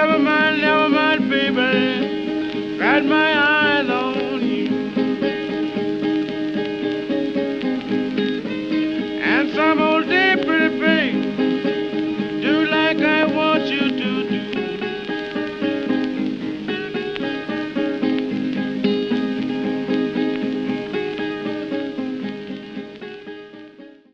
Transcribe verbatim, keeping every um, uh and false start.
never mind, never mind, baby. Got my eyes on you. And some old day, pretty face.